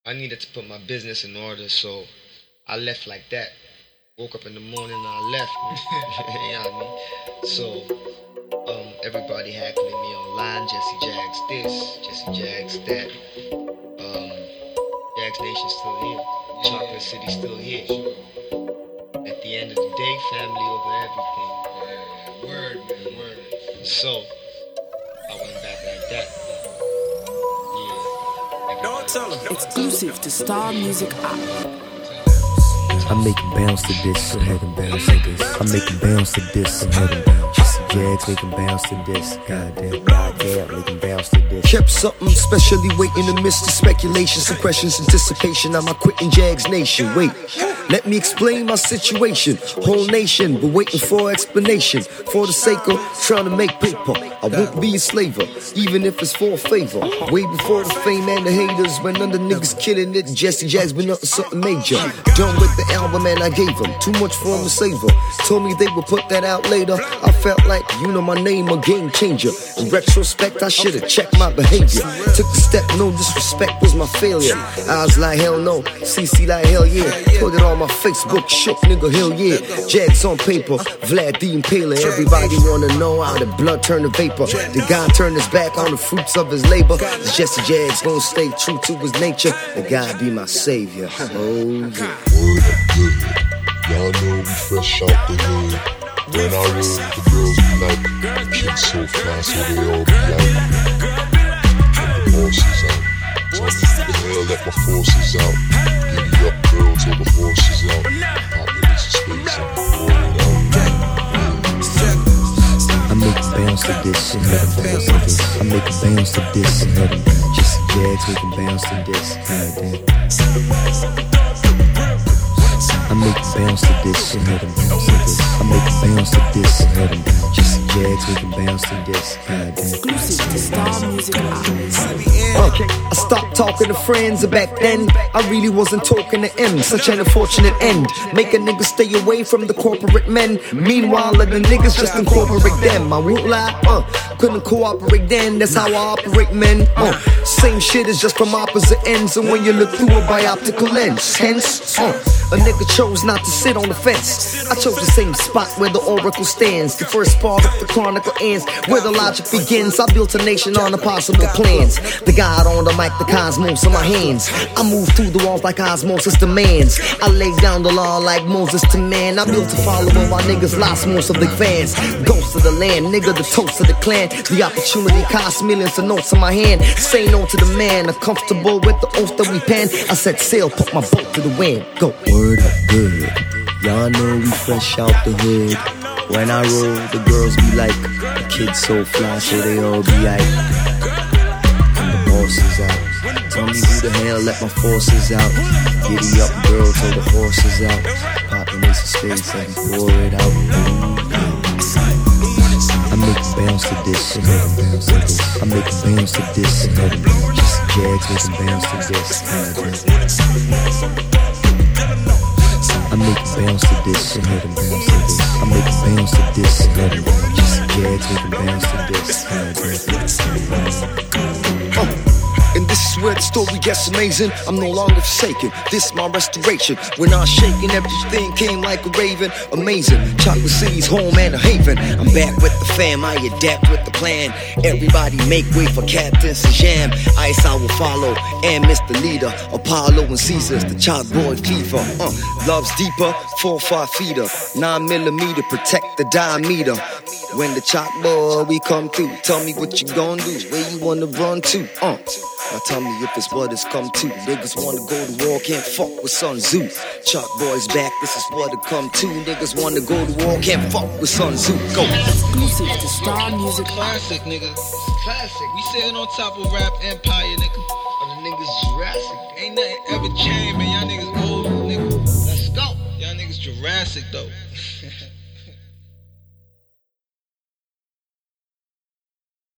I needed to put my business in order, so I left like that. Woke up in the morning and I left. You know what I mean? So everybody heckling me online. Jesse Jags this, Jesse Jags that. Jags Nation still here. Chocolate City still here. At the end of the day, family over everything. Yeah, word, man, word. So I went back like that. Yeah. Don't tell them. Exclusive to Star Music app. I'm making bounce to this, go ahead and bounce to this. I'm making bounce to this, go ahead and bounce. Jesse Jags making bounce to this. Goddamn, making bounce to this. Kept something specially waiting amidst the speculations, suppressions, anticipation. I'm quitting Jags Nation. Wait, let me explain my situation. Whole nation, but waiting for explanation. For the sake of trying to make paper, I won't be a slaver, even if it's for a favor. Way before the fame and the haters, when other niggas killing it, Jesse Jags been up to something major. Done with the album and I gave them too much for them to savor. Told me they would put that out later. I felt like, you know my name, a game changer. In retrospect, I should've checked my behavior. Took the step, no disrespect was my failure. I was like, hell no, CC like hell yeah. Put it on my Facebook, shook nigga, hell yeah. Jags on paper, Vlad the Impaler. Everybody wanna know how the blood turned to vapor. The guy turned his back on the fruits of his labor. Jesse Jags gon' stay true to his nature. The guy be my savior. Oh yeah. Word up good. Y'all know we fresh out the hood. When I roll, the girls be like, kids so fly, so they all be like, and the horses out. Tell me who the hell let my forces out. Giddy up girl till the horses out. Poppin' into space and pour it out. I'm making bounce to this, and let 'em bounce to this. I'm making bounce to this, and let 'em bounce. Jesse Jags making bounce to this. Goddamn. I'm making bounce to this, and let 'em bounce to this. I'm making bounce to this, and let 'em bounce. Jesse Jags making bounce to this. Goddamn. Exclusive to Star Music app. I stopped talking to friends back then. I really wasn't talking to M. Such an unfortunate end. Make a nigga stay away from the corporate men. Meanwhile, let the niggas just incorporate them. I won't lie, couldn't cooperate then. That's how I operate, men. Same shit is just from opposite ends. And when you look through a bioptical lens, hence, a nigga chose not to sit on the fence. I chose the same spot where the oracle stands. The first part of the chronicle ends, where the logic begins. I built a nation on the possible plans. The God on the mic, the cosmos in my hands. I move through the walls like osmosis demands. I lay down the law like Moses to man. I built a following while niggas lost most of their fans. Ghost of the land, nigga, the toast of the clan. The opportunity cost millions of notes in my hand. Say no to the man, uncomfortable with the oath that we pen. I set sail, put my boat to the wind. Go. Word up good. Y'all know we fresh out the hood. When I roll, the girls be like, the kids so fly, so they all be like, and the bosses out. Tell me who the hell let my forces out. Giddy up, girl, till the horses out. Poppin' into space and pour it out. I'm making bounce to this, and let 'em bounce to this. I'm making bounce to this, and let 'em bounce. Jesse Jags making bounce to this. I'm making bounce to this, and let 'em bounce to this. I'm making bounce to this, and let 'em bounce. Jesse Jags making bounce to this. And this is where the story gets amazing. I'm no longer forsaken. This is my restoration. When I was shaking, everything came like a raven. Amazing. Chocolate City's home and a haven. I'm back with the fam. I adapt with the plan. Everybody make way for Captain Sajam. Ice I will follow. And Mr. Leader. Apollo and Caesars. The Chalk Boy fever. Love's deeper. 4-5 feeder. 9mm. Protect the diameter. When the Chalk Boy we come through. Tell me what you gon' do. Where you wanna run to? Now tell me if it's what it's come to. Niggas wanna go to war, can't fuck with Sun Tzu. Chalk Boys back, this is what it come to. Niggas wanna go to war, can't fuck with Sun Tzu. Go. Exclusive to Star Music app. Classic, nigga. Classic. We sitting on top of rap empire, nigga. But the niggas Jurassic. Ain't nothing ever changed, man. Y'all niggas old, nigga. Let's go. Y'all niggas Jurassic, though.